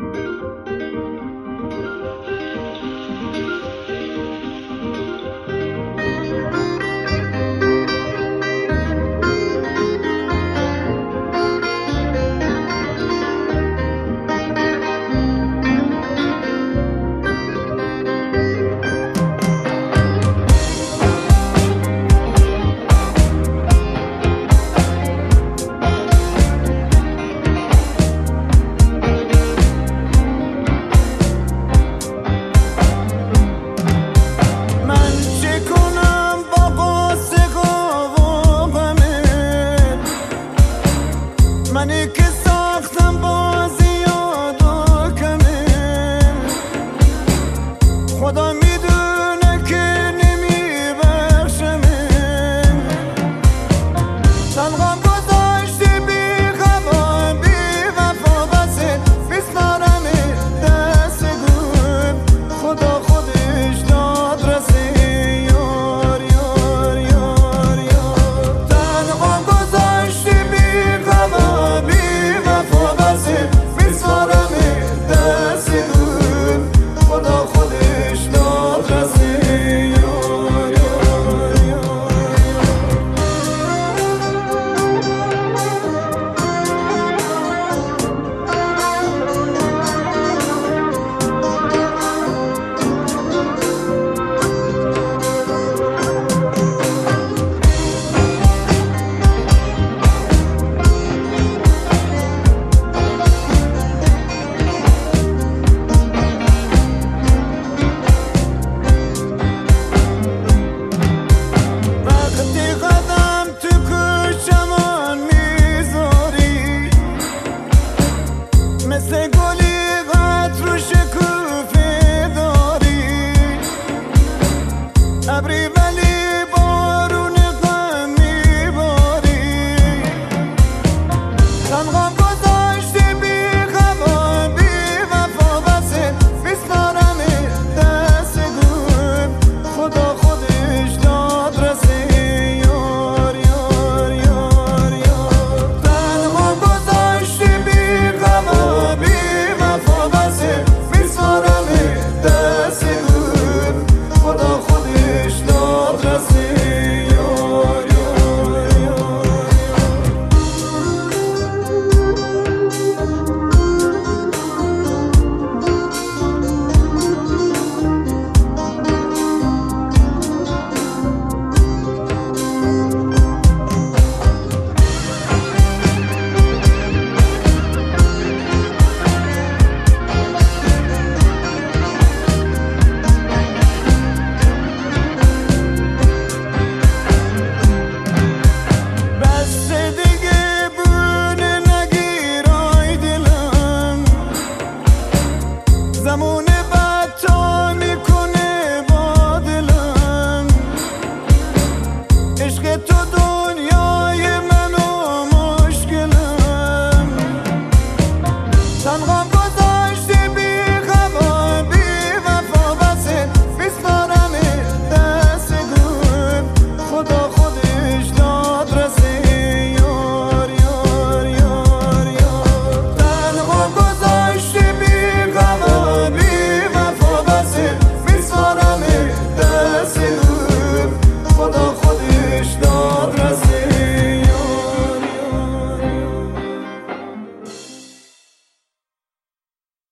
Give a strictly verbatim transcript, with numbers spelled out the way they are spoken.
منی که ساختم بازی یاد و کمه، خدا میدونه که نمیبخشمه. تنها گذاشتی بی غم بی وفا بسه، میسپارمه دست گل خدا خودش داد رسه. یار یار یار یار تنها گذاشتی بی غم مثل گلی قد رو شکوفه داری، ابری ولی بارون غم میباری. تنها گذار